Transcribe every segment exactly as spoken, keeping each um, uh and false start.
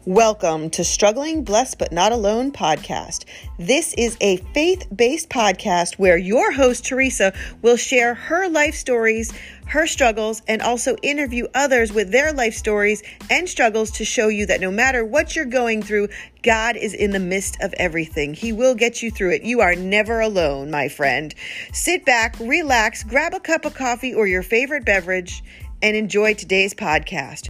Welcome to Struggling, Blessed, But Not Alone podcast. This is a faith-based podcast where your host, Teresa, will share her life stories, her struggles, and also interview others with their life stories and struggles to show you that no matter what you're going through, God is in the midst of everything. He will get you through it. You are never alone, my friend. Sit back, relax, grab a cup of coffee or your favorite beverage, and enjoy today's podcast.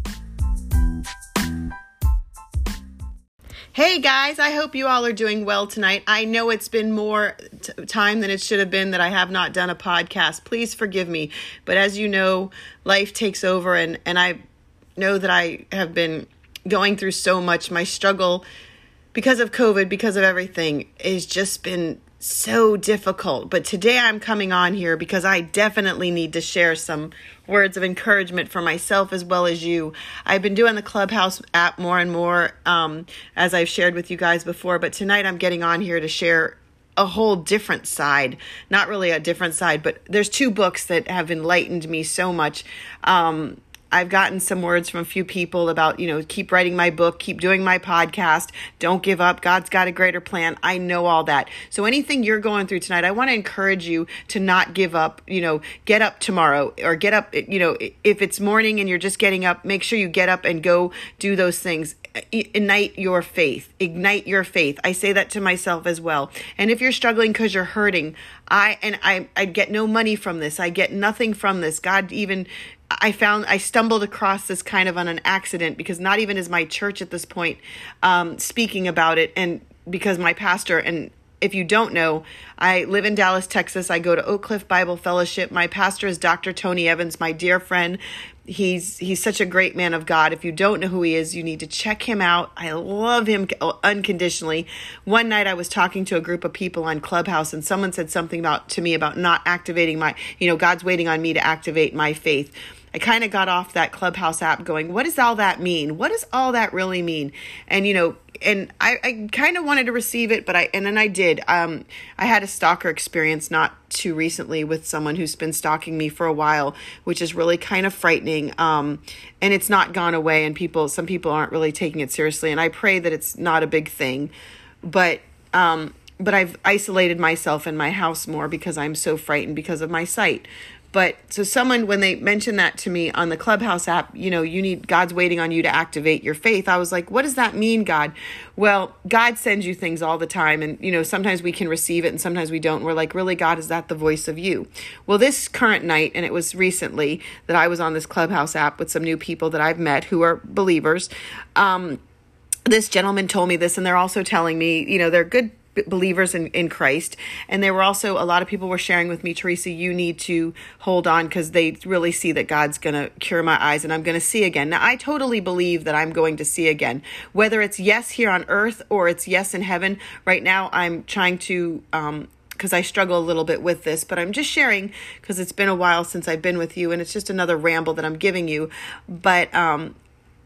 Hey guys, I hope you all are doing well tonight. I know it's been more t- time than it should have been that I have not done a podcast. Please forgive me. But as you know, life takes over and, and I know that I have been going through so much. My struggle because of COVID, because of everything, has just been so difficult. But today I'm coming on here because I definitely need to share some words of encouragement for myself as well as you. I've been doing the Clubhouse app more and more, um, as I've shared with you guys before, but tonight I'm getting on here to share a whole different side, not really a different side, but there's two books that have enlightened me so much. Um, I've gotten some words from a few people about, you know, keep writing my book, keep doing my podcast, don't give up. God's got a greater plan. I know all that. So anything you're going through tonight, I want to encourage you to not give up, you know, get up tomorrow or get up, you know, if it's morning and you're just getting up, make sure you get up and go do those things. Ignite your faith, ignite your faith. I say that to myself as well. And if you're struggling because you're hurting, I, and I, I get no money from this. I get nothing from this. God even, I found, I stumbled across this kind of on an accident because not even is my church at this point um, speaking about it. And because my pastor, and if you don't know, I live in Dallas, Texas. I go to Oak Cliff Bible Fellowship. My pastor is Doctor Tony Evans, my dear friend. He's he's such a great man of God. If you don't know who he is, you need to check him out. I love him unconditionally. One night I was talking to a group of people on Clubhouse and someone said something about to me about not activating my, you know, God's waiting on me to activate my faith. I kind of got off that Clubhouse app going, what does all that mean? What does all that really mean? And, you know, and I, I kind of wanted to receive it, but I, and then I did. Um, I had a stalker experience not too recently with someone who's been stalking me for a while, which is really kind of frightening. Um, and it's not gone away and people, some people aren't really taking it seriously. And I pray that it's not a big thing, but, um, but I've isolated myself in my house more because I'm so frightened because of my sight. But so someone, when they mentioned that to me on the Clubhouse app, you know, you need, God's waiting on you to activate your faith. I was like, what does that mean, God? Well, God sends you things all the time. And, you know, sometimes we can receive it and sometimes we don't. We're like, really, God, is that the voice of you? Well, this current night, and it was recently that I was on this Clubhouse app with some new people that I've met who are believers. Um, this gentleman told me this, and they're also telling me, you know, they're good believers in, in Christ. And there were also, a lot of people were sharing with me, Teresa, you need to hold on because they really see that God's going to cure my eyes and I'm going to see again. Now, I totally believe that I'm going to see again, whether it's yes here on earth or it's yes in heaven. Right now, I'm trying to, um, because I struggle a little bit with this, but I'm just sharing because it's been a while since I've been with you and it's just another ramble that I'm giving you. But, um,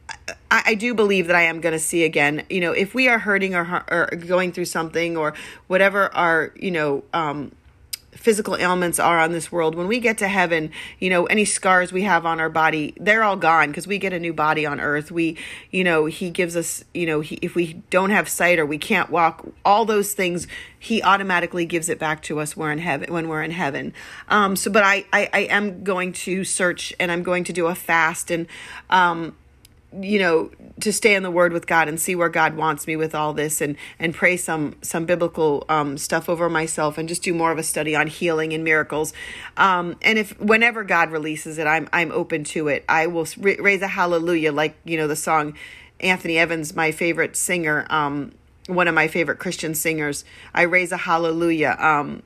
I, I do believe that I am going to see again, you know, if we are hurting or, or going through something or whatever our, you know, um, physical ailments are on this world, when we get to heaven, you know, any scars we have on our body, they're all gone because we get a new body on earth. We, you know, he gives us, you know, he, if we don't have sight or we can't walk, all those things, he automatically gives it back to us we're in heaven, when we're in heaven. Um, so, but I, I, I am going to search and I'm going to do a fast and, um, you know, to stay in the word with God and see where God wants me with all this and, and pray some, some biblical, um, stuff over myself and just do more of a study on healing and miracles. Um, and if, whenever God releases it, I'm, I'm open to it. I will ra- raise a hallelujah. Like, you know, the song Anthony Evans, my favorite singer, um, one of my favorite Christian singers, I raise a hallelujah. Um,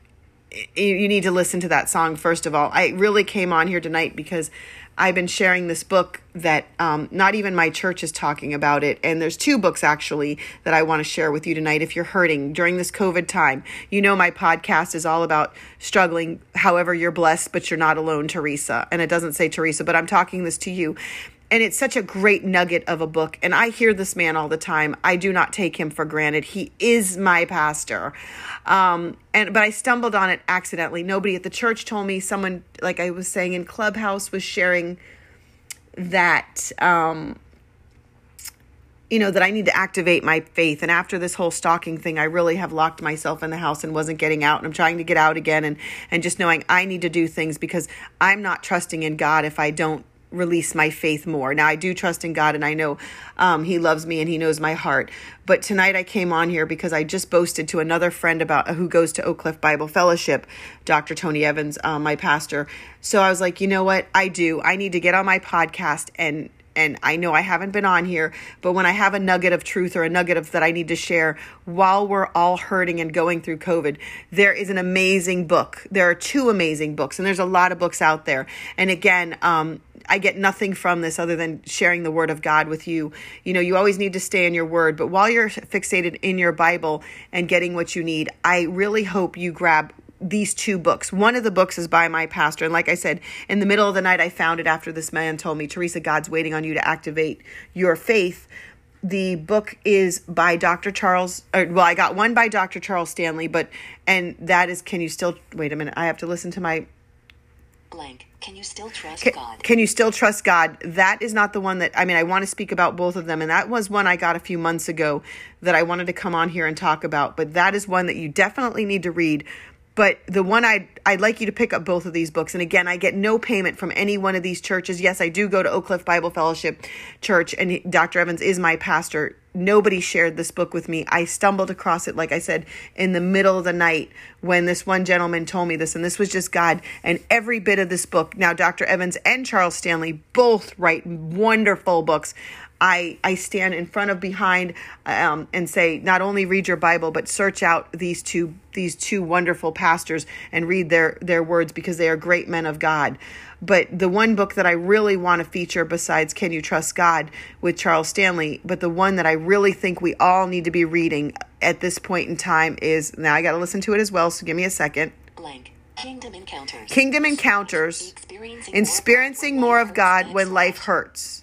you need to listen to that song. First of all, I really came on here tonight because I've been sharing this book that um, not even my church is talking about it. And there's two books actually that I want to share with you tonight. If you're hurting during this COVID time, you know, my podcast is all about struggling. However, you're blessed, but you're not alone, Teresa. And it doesn't say Teresa, but I'm talking this to you. And it's such a great nugget of a book. And I hear this man all the time. I do not take him for granted. He is my pastor. Um, and but I stumbled on it accidentally. Nobody at the church told me. Someone, like I was saying in Clubhouse, was sharing that, um, you know, that I need to activate my faith. And after this whole stalking thing, I really have locked myself in the house and wasn't getting out. And I'm trying to get out again, and, and just knowing I need to do things because I'm not trusting in God if I don't release my faith more. Now, I do trust in God, and I know um, he loves me and he knows my heart. But tonight I came on here because I just boasted to another friend about who goes to Oak Cliff Bible Fellowship, Doctor Tony Evans, uh, my pastor. So I was like, you know what? I do. I need to get on my podcast, and And I know I haven't been on here, but when I have a nugget of truth or a nugget of that I need to share while we're all hurting and going through COVID, there is an amazing book. There are two amazing books, and there's a lot of books out there. And again, um, I get nothing from this other than sharing the word of God with you. You know, you always need to stay in your word, but while you're fixated in your Bible and getting what you need, I really hope you grab these two books. One of the books is by my pastor. And like I said, in the middle of the night, I found it after this man told me, Teresa, God's waiting on you to activate your faith. The book is by Doctor Charles, or, well, I got one by Doctor Charles Stanley, but, and that is, can you still, wait a minute, I have to listen to my, blank. Can you still trust can, God? Can you still trust God? That is not the one that, I mean, I want to speak about both of them. And that was one I got a few months ago that I wanted to come on here and talk about. But that is one that you definitely need to read. But the one I'd, I'd like you to pick up both of these books. And again, I get no payment from any one of these churches. Yes, I do go to Oak Cliff Bible Fellowship Church, and Doctor Evans is my pastor. Nobody shared this book with me. I stumbled across it, like I said, in the middle of the night when this one gentleman told me this, and this was just God. And every bit of this book, now Doctor Evans and Charles Stanley both write wonderful books. I, I stand in front of behind um, and say, not only read your Bible, but search out these two these two wonderful pastors and read their, their words, because they are great men of God. But the one book that I really want to feature besides Can You Trust God with Charles Stanley, but the one that I really think we all need to be reading at this point in time is, now I got to listen to it as well, so give me a second. Blank. Kingdom Encounters. Kingdom Encounters. Experiencing, Experiencing More of God When Life Hurts.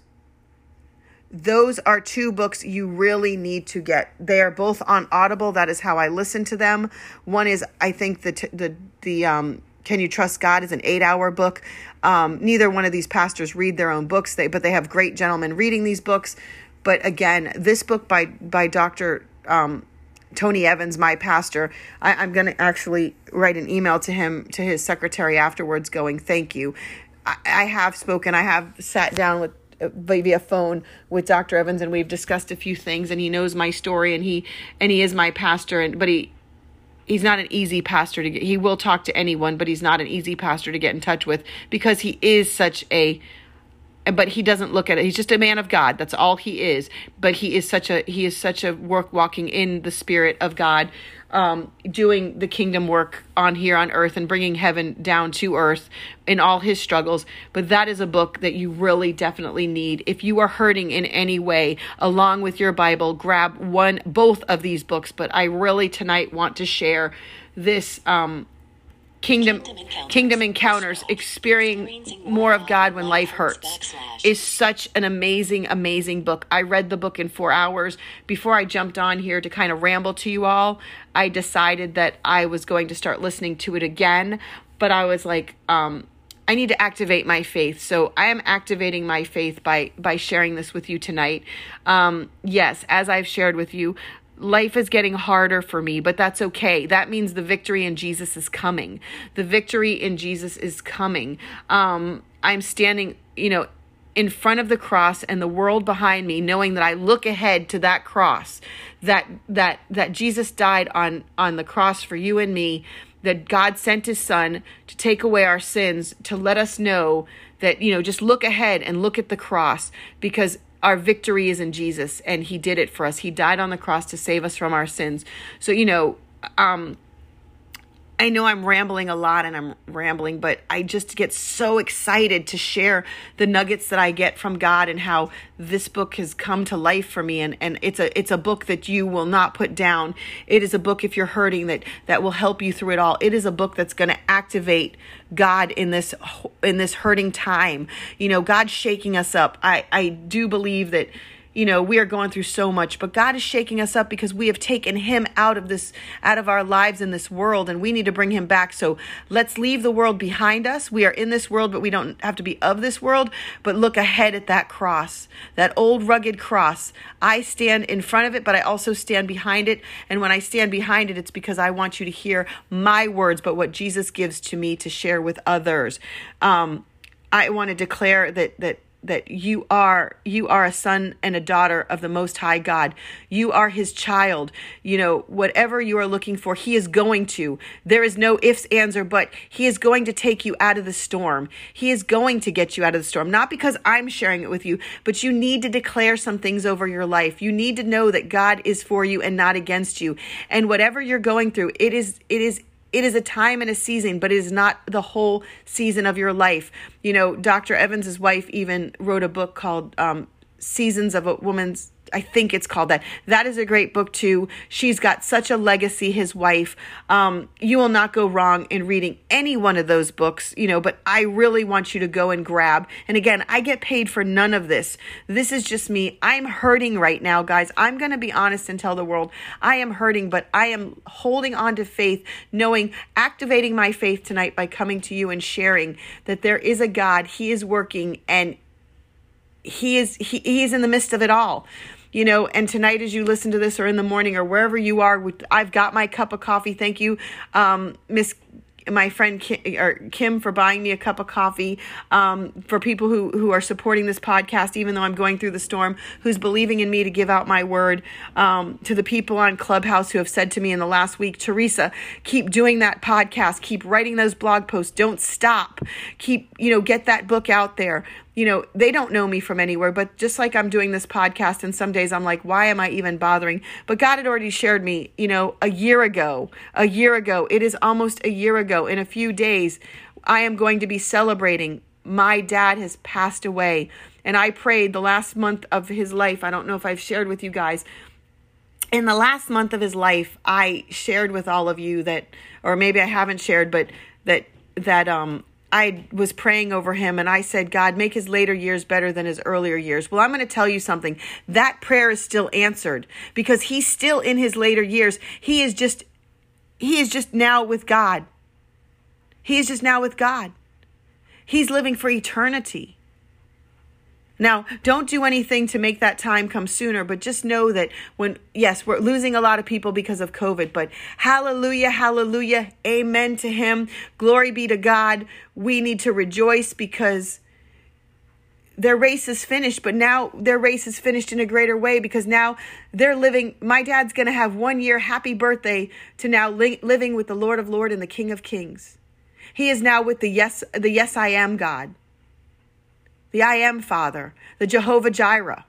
Those are two books you really need to get. They are both on Audible. That is how I listen to them. One is, I think, the the the um, Can You Trust God is an eight-hour book. Um, neither one of these pastors read their own books, they but they have great gentlemen reading these books. But again, this book by by Doctor Um, Tony Evans, my pastor, I, I'm going to actually write an email to him, to his secretary afterwards, going, thank you. I, I have spoken. I have sat down with via phone with Doctor Evans, and we've discussed a few things, and he knows my story, and he and he is my pastor, and but he he's not an easy pastor to get. He will talk to anyone, but he's not an easy pastor to get in touch with, because he is such a but he doesn't look at it. He's just a man of God. That's all he is. But he is such a he is such a work walking in the Spirit of God, um, doing the kingdom work on here on earth and bringing heaven down to earth in all his struggles. But that is a book that you really definitely need. If you are hurting in any way, along with your Bible, grab one, both of these books. But I really tonight want to share this um, Kingdom Kingdom Encounters, Kingdom Encounters Experiencing More of God When Life Hurts, is such an amazing, amazing book. I read the book in four hours. Before I jumped on here to kind of ramble to you all, I decided that I was going to start listening to it again, but I was like, um, I need to activate my faith. So I am activating my faith by, by sharing this with you tonight. Um, yes, as I've shared with you, life is getting harder for me, but that's okay. That means the victory in Jesus is coming. The victory in Jesus is coming. Um, I'm standing, you know, in front of the cross and the world behind me, knowing that I look ahead to that cross, that that that Jesus died on on the cross for you and me, that God sent his son to take away our sins, to let us know that, you know, just look ahead and look at the cross, because our victory is in Jesus, and he did it for us. He died on the cross to save us from our sins. So, you know, um, I know I'm rambling a lot and I'm rambling, but I just get so excited to share the nuggets that I get from God and how this book has come to life for me. And, and it's a it's a book that you will not put down. It is a book, if you're hurting, that that will help you through it all. It is a book that's going to activate God in this in this hurting time. You know, God's shaking us up. I, I do believe that you know, we are going through so much, but God is shaking us up because we have taken him out of this, out of our lives in this world, and we need to bring him back. So let's leave the world behind us. We are in this world, but we don't have to be of this world, but look ahead at that cross, that old rugged cross. I stand in front of it, but I also stand behind it. And when I stand behind it, it's because I want you to hear my words, but what Jesus gives to me to share with others. Um, I want to declare that, that, that you are, you are a son and a daughter of the Most High God. You are his child. You know, whatever you are looking for, he is going to. There is no ifs, ands, or but. He is going to take you out of the storm. He is going to get you out of the storm. Not because I'm sharing it with you, but you need to declare some things over your life. You need to know that God is for you and not against you. And whatever you're going through, it is, it is It is a time and a season, but it is not the whole season of your life. You know, Doctor Evans's wife even wrote a book called um, Seasons of a Woman's, I think it's called that. That is a great book too. She's got such a legacy, his wife. Um, you will not go wrong in reading any one of those books, you know, but I really want you to go and grab. And again, I get paid for none of this. This is just me. I'm hurting right now, guys. I'm going to be honest and tell the world I am hurting, but I am holding on to faith, knowing, activating my faith tonight by coming to you and sharing that there is a God. He is working, and he is, he, he is in the midst of it all. You know, and tonight as you listen to this, or in the morning, or wherever you are, I've got my cup of coffee. Thank you, um, Miss, my friend Kim, or Kim, for buying me a cup of coffee. Um, for people who, who are supporting this podcast, even though I'm going through the storm, who's believing in me to give out my word. Um, to the people on Clubhouse who have said to me in the last week, Teresa, keep doing that podcast, keep writing those blog posts, don't stop, keep, you know, get that book out there. You know, they don't know me from anywhere, but just like I'm doing this podcast, and some days I'm like, why am I even bothering? But God had already shared me, you know, a year ago, a year ago, it is almost a year ago. In a few days, I am going to be celebrating. My dad has passed away, and I prayed the last month of his life. I don't know if I've shared with you guys. In the last month of his life, I shared with all of you that, or maybe I haven't shared, but that, that, um, I was praying over him, and I said, God, make his later years better than his earlier years. Well, I'm going to tell you something. That prayer is still answered, because he's still in his later years. He is just, he is just now with God. He is just now with God. He's living for eternity. Now, don't do anything to make that time come sooner, but just know that when, yes, we're losing a lot of people because of COVID, but hallelujah, hallelujah, amen to him. Glory be to God. We need to rejoice because their race is finished, but now their race is finished in a greater way, because now they're living. My dad's going to have one year, happy birthday, to now li- living with the Lord of Lords and the King of Kings. He is now with the yes, the yes, I am God. The I am Father, the Jehovah Jireh.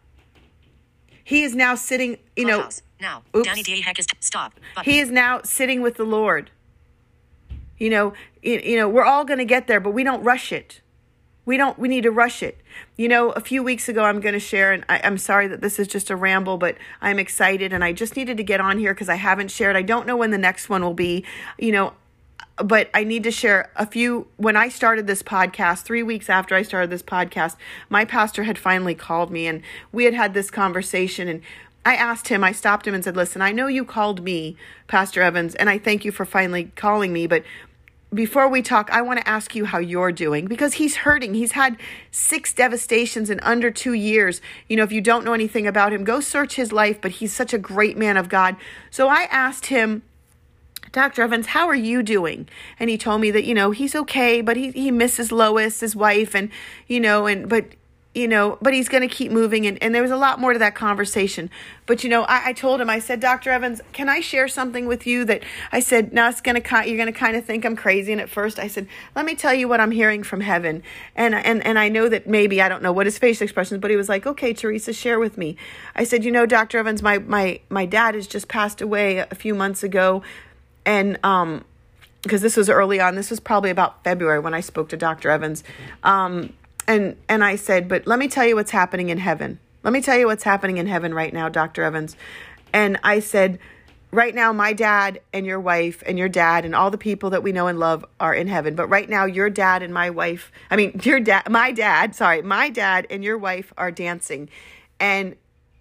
He is now sitting, you know, now. Oops. Danny D. Heck is t- stop. Button. He is now sitting with the Lord. You know, you, you know, we're all going to get there, but we don't rush it. We don't, we need to rush it. You know, a few weeks ago, I'm going to share, and I, I'm sorry that this is just a ramble, but I'm excited, and I just needed to get on here because I haven't shared. I don't know when the next one will be, you know, but I need to share a few. When I started this podcast, three weeks after I started this podcast, my pastor had finally called me, and we had had this conversation, and I asked him, I stopped him and said, listen, I know you called me, Pastor Evans, and I thank you for finally calling me, but before we talk, I want to ask you how you're doing, because he's hurting. He's had six devastations in under two years. You know, if you don't know anything about him, go search his life, but he's such a great man of God. So I asked him, Doctor Evans, how are you doing? And he told me that, you know, he's okay, but he, he misses Lois, his wife, and, you know, and, but, you know, but he's going to keep moving. And, and there was a lot more to that conversation. But, you know, I, I told him, I said, Doctor Evans, can I share something with you that I said, no, it's going to, you're going to kind of think I'm crazy. And at first I said, let me tell you what I'm hearing from heaven. And, and, and I know that maybe, I don't know what his facial expressions, but he was like, okay, Teresa, share with me. I said, you know, Doctor Evans, my, my, my dad has just passed away a few months ago. And, um, because this was early on, this was probably about February when I spoke to Doctor Evans. Um, and, and I said, but let me tell you what's happening in heaven. Let me tell you what's happening in heaven right now, Doctor Evans. And I said, right now, my dad and your wife and your dad and all the people that we know and love are in heaven. But right now, your dad and my wife, I mean, your dad, my dad, sorry, my dad and your wife are dancing. And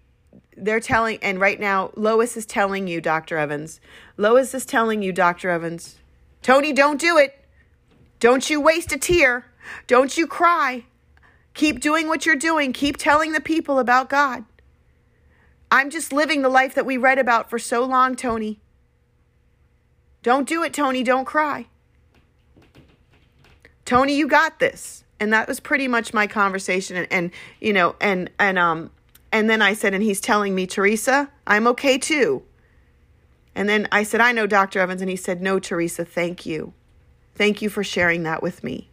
they're telling, and right now, Lois is telling you, Doctor Evans, Lois is telling you, Doctor Evans, Tony, don't do it. Don't you waste a tear. Don't you cry. Keep doing what you're doing. Keep telling the people about God. I'm just living the life that we read about for so long, Tony. Don't do it, Tony. Don't cry. Tony, you got this. And that was pretty much my conversation. And, and you know, and, and, um, and then I said, and he's telling me, Teresa, I'm okay too. And then I said, I know, Doctor Evans. And he said, no, Teresa, thank you. Thank you for sharing that with me.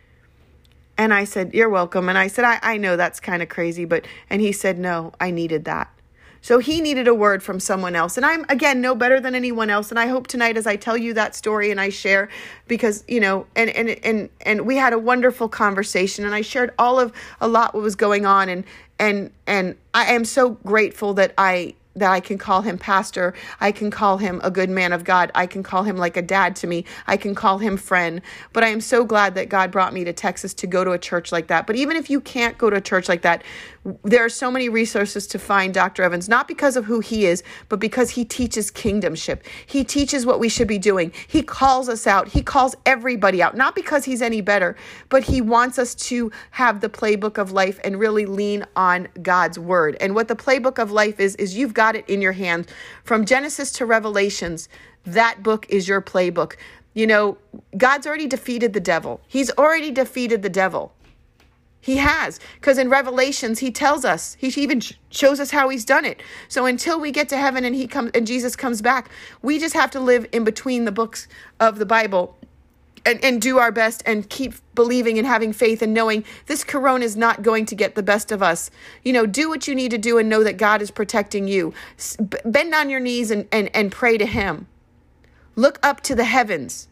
And I said, you're welcome. And I said, I, I know that's kind of crazy, but, and he said, no, I needed that. So he needed a word from someone else. And I'm, again, no better than anyone else. And I hope tonight, as I tell you that story and I share, because, you know, and, and, and, and we had a wonderful conversation, and I shared all of a lot what was going on. And, and, and I am so grateful that I, that I can call him pastor. I can call him a good man of God. I can call him like a dad to me. I can call him friend. But I am so glad that God brought me to Texas to go to a church like that. But even if you can't go to a church like that, there are so many resources to find Doctor Evans, not because of who he is, but because he teaches kingdomship. He teaches what we should be doing. He calls us out. He calls everybody out, not because he's any better, but he wants us to have the playbook of life and really lean on God's word. And what the playbook of life is, is you've got it in your hand. From Genesis to Revelations, that book is your playbook. You know, God's already defeated the devil. He's already defeated the devil. He has, because in Revelations, he tells us, he even shows us how he's done it. So until we get to heaven and he comes and Jesus comes back, we just have to live in between the books of the Bible and, and do our best and keep believing and having faith and knowing this corona is not going to get the best of us. You know, do what you need to do and know that God is protecting you. Bend on your knees and, and, and pray to him. Look up to the heavens.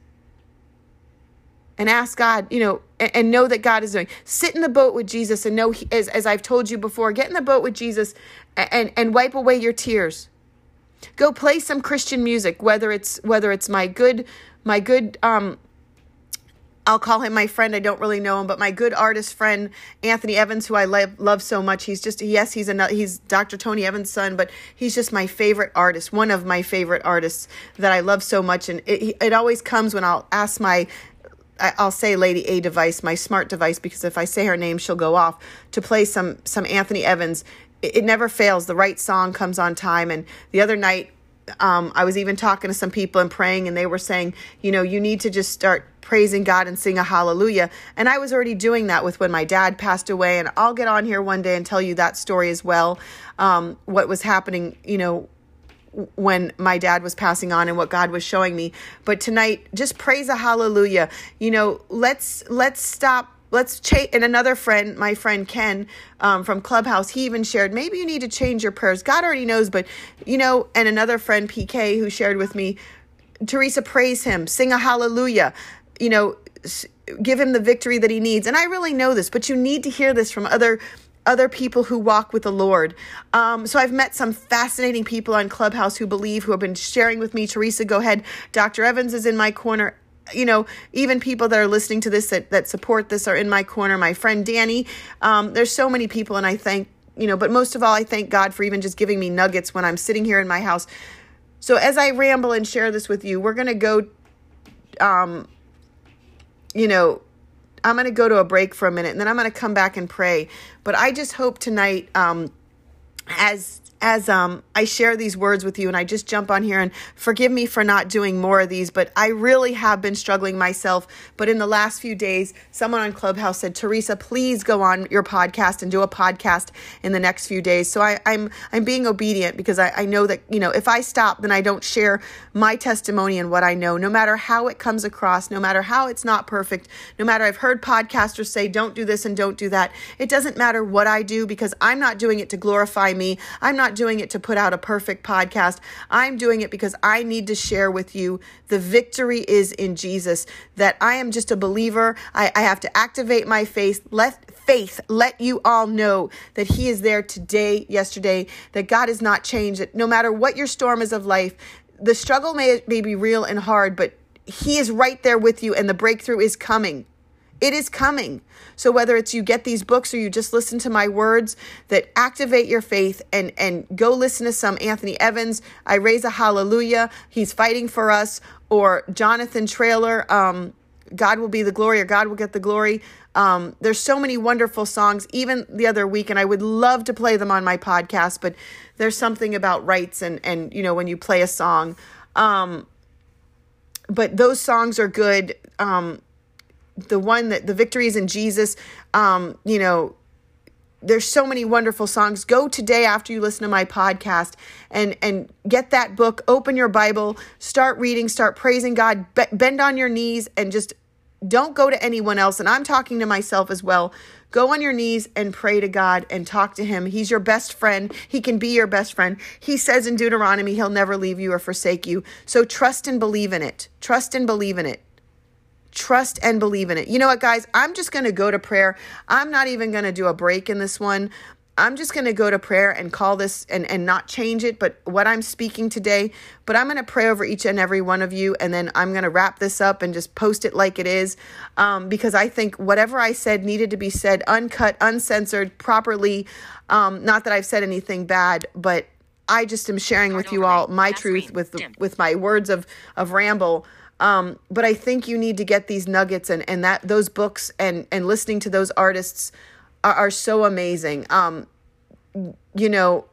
And ask God, you know, and, and know that God is doing. Sit in the boat with Jesus and know, he, as, as I've told you before, get in the boat with Jesus and, and wipe away your tears. Go play some Christian music, whether it's whether it's my good, my good, um, I'll call him my friend. I don't really know him, but my good artist friend, Anthony Evans, who I love, love so much. He's just, yes, he's another, he's Doctor Tony Evans' son, but he's just my favorite artist, one of my favorite artists that I love so much. And it, it always comes when I'll ask my, I'll say Lady A device, my smart device, because if I say her name, she'll go off, to play some some Anthony Evans. It, it never fails. The right song comes on time. And the other night, um, I was even talking to some people and praying, and they were saying, you know, you need to just start praising God and sing a hallelujah. And I was already doing that with when my dad passed away. And I'll get on here one day and tell you that story as well, um, what was happening, you know, when my dad was passing on and what God was showing me. But tonight, just praise a hallelujah. You know, let's, let's stop. Let's change. And another friend, my friend Ken, um, from Clubhouse, he even shared, maybe you need to change your prayers. God already knows, but you know, and another friend, P K, who shared with me, Teresa, praise him, sing a hallelujah, you know, give him the victory that he needs. And I really know this, but you need to hear this from other other people who walk with the Lord. Um, so I've met some fascinating people on Clubhouse who believe, who have been sharing with me. Teresa, go ahead. Doctor Evans is in my corner. You know, even people that are listening to this that, that support this are in my corner. My friend Danny, um, there's so many people, and I thank, you know, but most of all, I thank God for even just giving me nuggets when I'm sitting here in my house. So as I ramble and share this with you, we're going to go, um, you know, I'm going to go to a break for a minute, and then I'm going to come back and pray. But I just hope tonight, um, as as um, I share these words with you, and I just jump on here, and forgive me for not doing more of these, but I really have been struggling myself. But in the last few days, someone on Clubhouse said, Teresa, please go on your podcast and do a podcast in the next few days. So I, I'm I'm being obedient, because I, I know that, you know, if I stop, then I don't share my testimony and what I know, no matter how it comes across, no matter how it's not perfect, no matter I've heard podcasters say, don't do this and don't do that. It doesn't matter what I do, because I'm not doing it to glorify me. I'm not doing it to put out a perfect podcast. I'm doing it because I need to share with you the victory is in Jesus, that I am just a believer. I, I have to activate my faith. Let faith let you all know that he is there today, yesterday, that God has not changed, that no matter what your storm is of life, the struggle may, may be real and hard, but he is right there with you, and the breakthrough is coming. It is coming. So whether it's you get these books or you just listen to my words that activate your faith, and, and go listen to some Anthony Evans, I Raise a Hallelujah, He's Fighting for Us, or Jonathan Traylor, um, God Will Be the Glory, or God Will Get the Glory. Um, there's so many wonderful songs, even the other week, and I would love to play them on my podcast, but there's something about rights and, and, you know, when you play a song, um, but those songs are good. Um, the one that the Victories in Jesus, um, you know, there's so many wonderful songs. Go today after you listen to my podcast and, and get that book, open your Bible, start reading, start praising God, be- bend on your knees, and just don't go to anyone else. And I'm talking to myself as well. Go on your knees and pray to God and talk to him. He's your best friend. He can be your best friend. He says in Deuteronomy, he'll never leave you or forsake you. So trust and believe in it. Trust and believe in it. Trust and believe in it. You know what, guys? I'm just going to go to prayer. I'm not even going to do a break in this one. I'm just going to go to prayer and call this and, and not change it, but what I'm speaking today. But I'm going to pray over each and every one of you, and then I'm going to wrap this up and just post it like it is, um, because I think whatever I said needed to be said, uncut, uncensored, properly. Um, not that I've said anything bad, but I just am sharing with you all my truth with the, with my words of of ramble. Um, but I think you need to get these nuggets and, and that those books and, and listening to those artists are, are so amazing. Um, you know,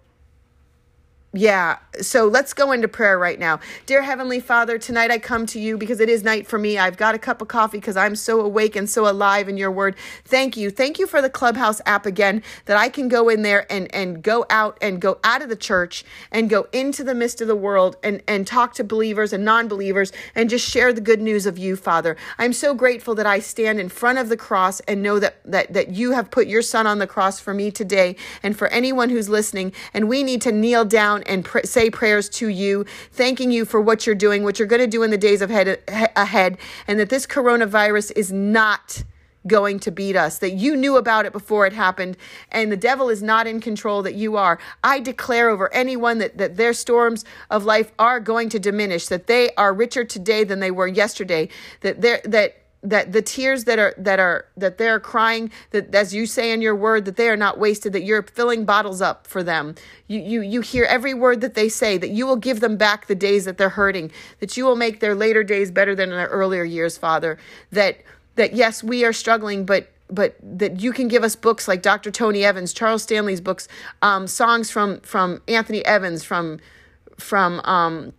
yeah. So let's go into prayer right now. Dear Heavenly Father, tonight I come to you because it is night for me. I've got a cup of coffee because I'm so awake and so alive in your word. Thank you. Thank you for the Clubhouse app again, that I can go in there and, and go out and go out of the church and go into the midst of the world and, and talk to believers and non-believers and just share the good news of you, Father. I'm so grateful that I stand in front of the cross and know that, that, that you have put your son on the cross for me today and for anyone who's listening. And we need to kneel down and pr- say prayers to you, thanking you for what you're doing, what you're going to do in the days of head, ahead, and that this coronavirus is not going to beat us, that you knew about it before it happened, and the devil is not in control, that you are. I declare over anyone that, that their storms of life are going to diminish, that they are richer today than they were yesterday, that they're, that that the tears that are that are that they're crying, that as you say in your word, that they are not wasted, that you're filling bottles up for them. You you you hear every word that they say, that you will give them back the days that they're hurting, that you will make their later days better than their earlier years, Father. That that yes, we are struggling, but but that you can give us books like Doctor Tony Evans, Charles Stanley's books, um, songs from from Anthony Evans, from from um,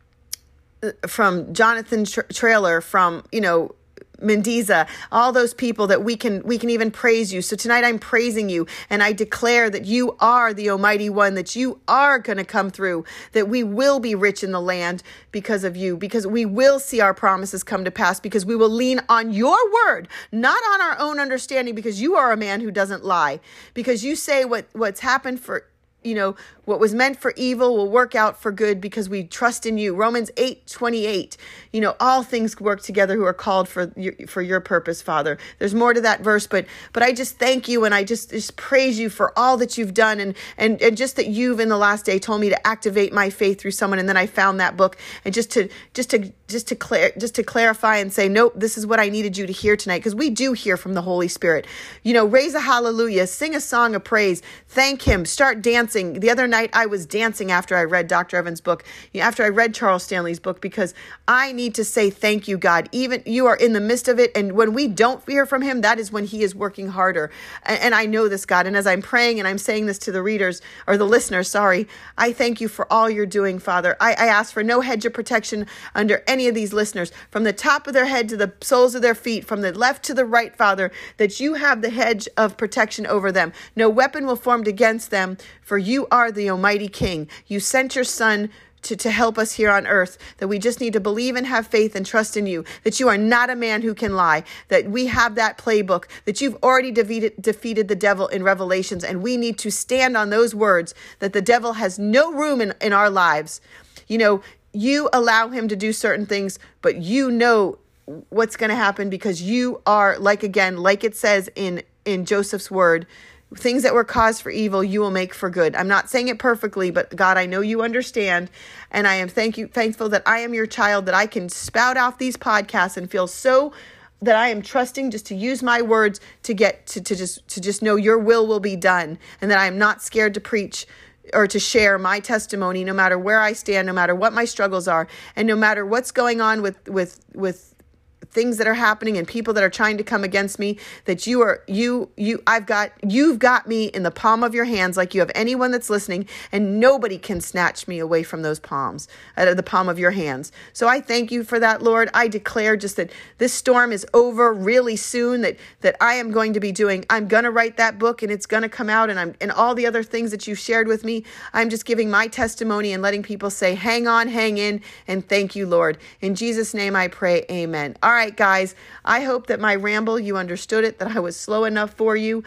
from Jonathan Traylor, from you know. Mendiza, all those people that we can we can even praise you. So tonight I'm praising you, and I declare that you are the Almighty One, that you are going to come through, that we will be rich in the land because of you, because we will see our promises come to pass, because we will lean on your word, not on our own understanding, because you are a man who doesn't lie, because you say what what's happened for you know, what was meant for evil will work out for good because we trust in you. Romans eight twenty-eight, you know, all things work together who are called for your, for your purpose, Father. There's more to that verse, but but I just thank you, and I just, just praise you for all that you've done, and, and, and just that you've in the last day told me to activate my faith through someone, and then I found that book, and just to just to just to clear just to clarify and say, nope, this is what I needed you to hear tonight, because we do hear from the Holy Spirit. You know, raise a hallelujah, sing a song of praise, thank him, start dancing. The other night I was dancing after I read Doctor Evans' book, after I read Charles Stanley's book, because I need to say thank you, God. Even you are in the midst of it, and when we don't hear from him, that is when he is working harder. And, and I know this, God, and as I'm praying and I'm saying this to the readers, or the listeners, sorry, I thank you for all you're doing, Father. I, I ask for no hedge of protection under any of these listeners, from the top of their head to the soles of their feet, from the left to the right, Father, that you have the hedge of protection over them. No weapon will formed against them, for you are the Almighty King. You sent your Son to, to help us here on earth, that we just need to believe and have faith and trust in you, that you are not a man who can lie, that we have that playbook, that you've already defeated, defeated the devil in Revelations, and we need to stand on those words, that the devil has no room in, in our lives. You know, you allow him to do certain things, but you know what's going to happen, because you are, like again, like it says in, in Joseph's word, things that were caused for evil, you will make for good. I'm not saying it perfectly, but God, I know you understand. And I am thank you, thankful that I am your child, that I can spout off these podcasts and feel so that I am trusting just to use my words to get to, to just to just know your will will be done, and that I am not scared to preach or to share my testimony, no matter where I stand, no matter what my struggles are, and no matter what's going on with with with things that are happening and people that are trying to come against me, that you are, you, you, I've got, you've got me in the palm of your hands, like you have anyone that's listening, and nobody can snatch me away from those palms, out of the palm of your hands. So I thank you for that, Lord. I declare just that this storm is over really soon, that, that I am going to be doing, I'm going to write that book and it's going to come out, and I'm, and all the other things that you've shared with me, I'm just giving my testimony and letting people say, hang on, hang in, and thank you, Lord. In Jesus' name I pray, amen. All right, guys, I hope that my ramble, you understood it, that I was slow enough for you.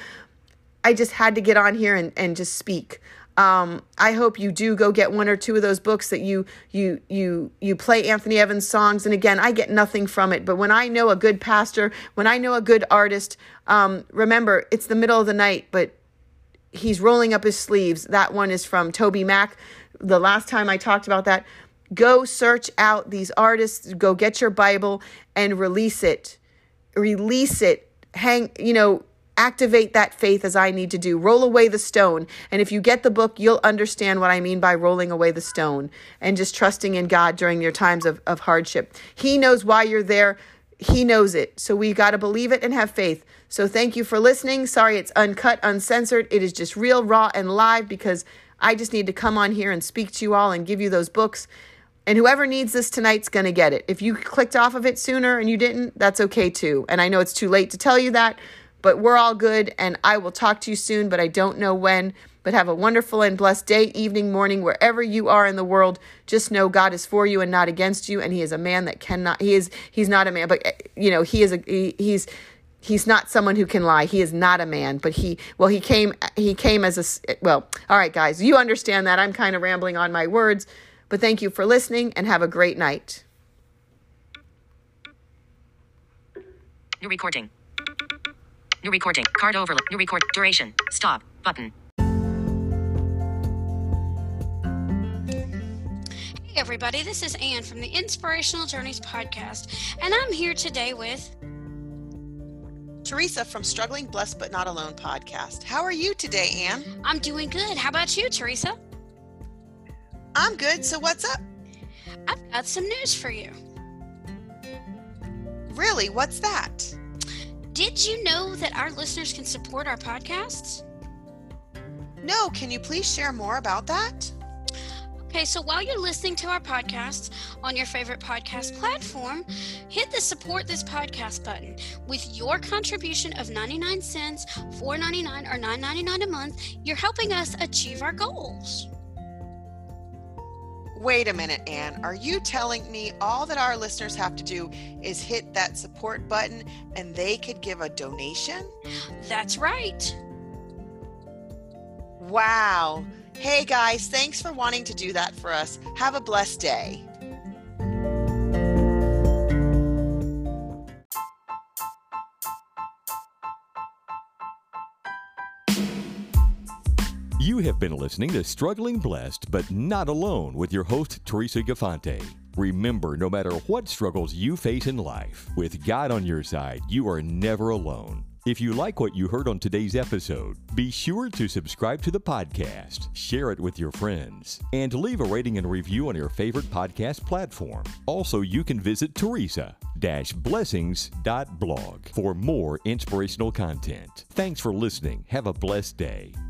I just had to get on here and, and just speak. Um, I hope you do go get one or two of those books, that you you you you play Anthony Evans songs. And again, I get nothing from it, but when I know a good pastor, when I know a good artist, um, remember, it's the middle of the night, but he's rolling up his sleeves. That one is from Toby Mac. The last time I talked about that, go search out these artists, go get your Bible and release it. Release it. Hang, you know, activate that faith as I need to do. Roll away the stone. And if you get the book, you'll understand what I mean by rolling away the stone and just trusting in God during your times of, of hardship. He knows why you're there. He knows it. So we got to believe it and have faith. So thank you for listening. Sorry, it's uncut, uncensored. It is just real, raw, and live, because I just need to come on here and speak to you all and give you those books. And whoever needs this tonight's going to get it. If you clicked off of it sooner and you didn't, that's okay too. And I know it's too late to tell you that, but we're all good. And I will talk to you soon, but I don't know when. But have a wonderful and blessed day, evening, morning, wherever you are in the world. Just know God is for you and not against you. And he is a man that cannot, he is, he's not a man, but you know, he is a, he, he's, he's not someone who can lie. He is not a man, but he, well, he came, he came as a, well, all right, guys, you understand that. I'm kind of rambling on my words. But thank you for listening and have a great night. New recording. New recording. Card overlay. New record. Duration. Stop. Button. Hey everybody, this is Ann from the Inspirational Journeys podcast, and I'm here today with Teresa from Struggling Blessed But Not Alone podcast. How are you today, Ann? I'm doing good. How about you, Teresa? I'm good. So what's up? I've got some news for you. Really? What's that? Did you know that our listeners can support our podcasts? No. Can you please share more about that? Okay, so while you're listening to our podcasts on your favorite podcast platform, hit the support this podcast button. With your contribution of ninety-nine cents, four ninety-nine, or nine ninety-nine a month, you're helping us achieve our goals. Wait a minute, Ann. Are you telling me all that our listeners have to do is hit that support button and they could give a donation? That's right. Wow. Hey guys, thanks for wanting to do that for us. Have a blessed day. You have been listening to Struggling Blessed But Not Alone with your host, Teresa Gafante. Remember, no matter what struggles you face in life, with God on your side, you are never alone. If you like what you heard on today's episode, be sure to subscribe to the podcast, share it with your friends, and leave a rating and review on your favorite podcast platform. Also, you can visit teresa dash blessings dot blog for more inspirational content. Thanks for listening. Have a blessed day.